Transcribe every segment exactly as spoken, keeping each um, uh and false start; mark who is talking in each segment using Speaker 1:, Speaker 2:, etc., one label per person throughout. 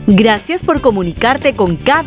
Speaker 1: Gracias por comunicarte con Cable.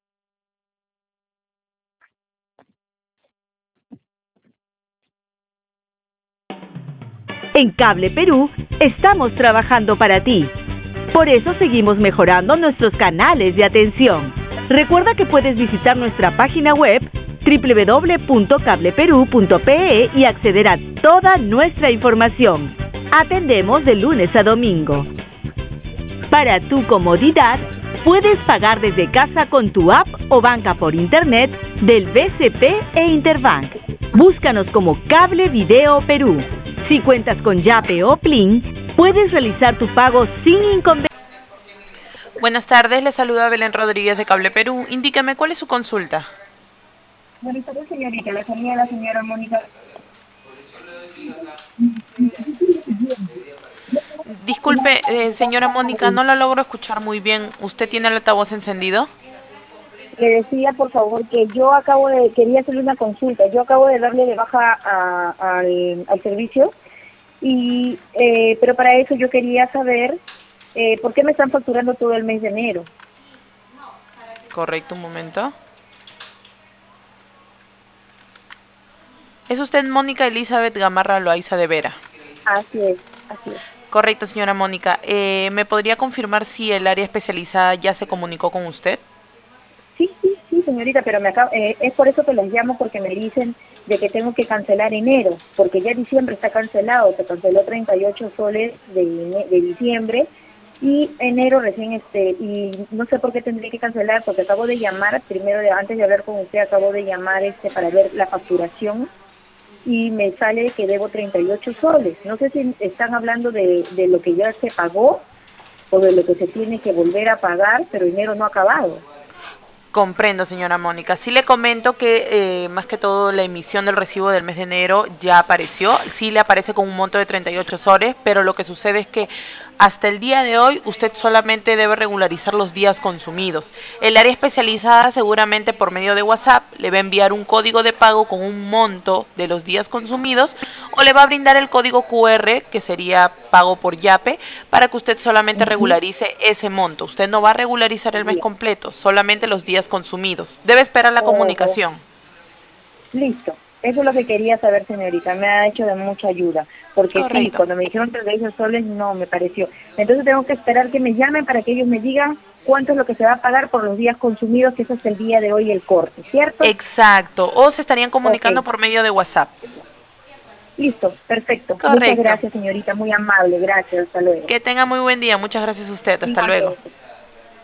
Speaker 1: En Cable Perú estamos trabajando para ti. Por eso seguimos mejorando nuestros canales de atención. Recuerda que puedes visitar nuestra página web doble u doble u doble u punto cable perú punto pe e y acceder a toda nuestra información. Atendemos de lunes a domingo. Para tu comodidad, puedes pagar desde casa con tu app o banca por internet del B C P e Interbank. Búscanos como Cable Video Perú. Si cuentas con Yape o Plin, puedes realizar tu pago sin inconveniente.
Speaker 2: Buenas tardes, le saluda Belén Rodríguez de Cable Perú. Indíqueme cuál es su consulta.
Speaker 3: Buenas tardes, señorita. La señora, la señora Mónica.
Speaker 2: Disculpe, eh, señora Mónica, no la logro escuchar muy bien. ¿Usted tiene el altavoz encendido?
Speaker 3: Le decía, por favor, que yo acabo de, quería hacerle una consulta. Yo acabo de darle de baja a, al, al servicio, y eh, pero para eso yo quería saber eh, por qué me están facturando todo el mes de enero.
Speaker 2: Correcto, un momento. ¿Es usted Mónica Elizabeth Gamarra Loaiza de Vera?
Speaker 3: Así es, así es.
Speaker 2: Correcto, señora Mónica. Eh, ¿Me podría confirmar si el área especializada ya se comunicó con usted?
Speaker 3: Sí, sí, sí, señorita, pero me acabo, eh, es por eso que les llamo, porque me dicen de que tengo que cancelar enero, porque ya diciembre está cancelado, se canceló treinta y ocho soles de, de diciembre, y enero recién, este, y no sé por qué tendría que cancelar, porque acabo de llamar, primero de, antes de hablar con usted, acabo de llamar este para ver la facturación, y me sale que debo treinta y ocho soles. No sé si están hablando de, de lo que ya se pagó, o de lo que se tiene que volver a pagar, pero enero no ha acabado.
Speaker 2: Comprendo, señora Mónica. Sí le comento que eh, más que todo la emisión del recibo del mes de enero ya apareció. Sí le aparece con un monto de treinta y ocho soles, pero lo que sucede es que hasta el día de hoy usted solamente debe regularizar los días consumidos. El área especializada seguramente por medio de WhatsApp le va a enviar un código de pago con un monto de los días consumidos o le va a brindar el código Q R, que sería pago por Yape, para que usted solamente regularice ese monto. Usted no va a regularizar el mes completo, solamente los días consumidos. Debe esperar la
Speaker 3: Oh, oh.
Speaker 2: comunicación.
Speaker 3: Listo. Eso es lo que quería saber, señorita. Me ha hecho de mucha ayuda. Porque sí,
Speaker 2: Correcto.
Speaker 3: cuando me dijeron treinta y ocho soles, no me pareció. Entonces tengo que esperar que me llamen para que ellos me digan cuánto es lo que se va a pagar por los días consumidos, que es hasta el día de hoy el corte, ¿cierto?
Speaker 2: Exacto. O se estarían
Speaker 3: Ok.
Speaker 2: comunicando por medio de WhatsApp.
Speaker 3: Listo. Perfecto. Muchas
Speaker 2: Correcto.
Speaker 3: gracias, señorita. Muy amable. Gracias. Hasta luego.
Speaker 2: Que tenga muy buen día. Muchas gracias a usted. Hasta luego.
Speaker 3: Igualmente.